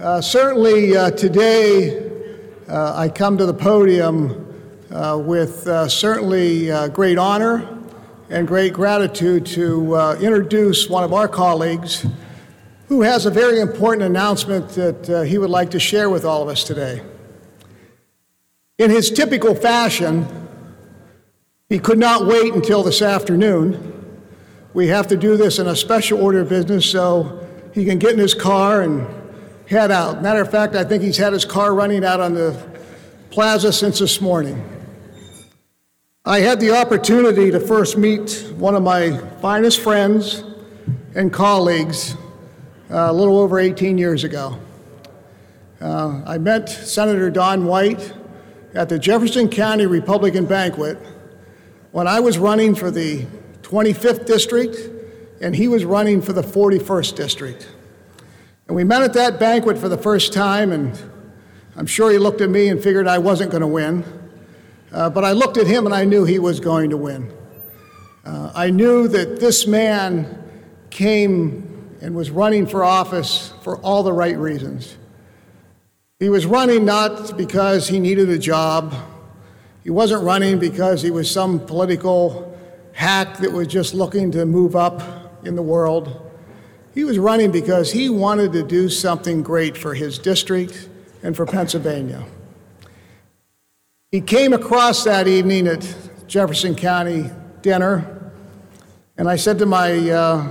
Certainly today I come to the podium with certainly great honor and great gratitude to introduce one of our colleagues who has a very important announcement that he would like to share with all of us today. In his typical fashion, he could not wait until this afternoon. We have to do this in a special order of business so he can get in his car and head out. Matter of fact, I think he's had his car running out on the plaza since this morning. I had the opportunity to first meet one of my finest friends and colleagues a little over 18 years ago. I met Senator Don White at the Jefferson County Republican banquet when I was running for the 25th district and he was running for the 41st district. And we met at that banquet for the first time, and I'm sure he looked at me and figured I wasn't going to win. But I looked at him and I knew he was going to win. I knew that this man came and was running for office for all the right reasons. He was running not because he needed a job. He wasn't running because he was some political hack that was just looking to move up in the world. He was running because he wanted to do something great for his district and for Pennsylvania. He came across that evening at Jefferson County dinner, and I said to my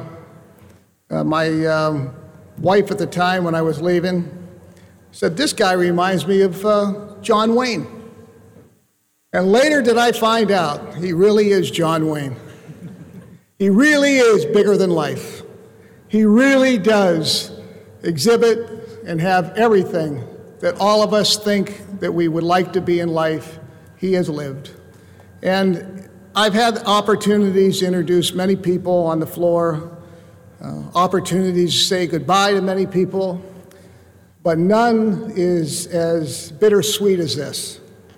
wife at the time when I was leaving, I said, "This guy reminds me of John Wayne." And later did I find out he really is John Wayne. He really is bigger than life. He really does exhibit and have everything that all of us think that we would like to be in life. He has lived. And I've had opportunities to introduce many people on the floor, opportunities to say goodbye to many people, but none is as bittersweet as this.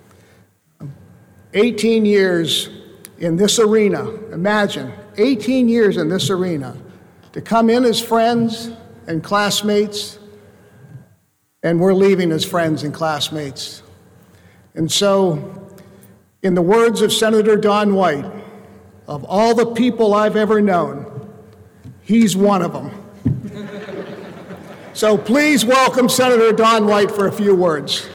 18 years in this arena, imagine, 18 years in this arena, to come in as friends and classmates, and we're leaving as friends and classmates. And so, in the words of Senator Don White, of all the people I've ever known, he's one of them. So please welcome Senator Don White for a few words.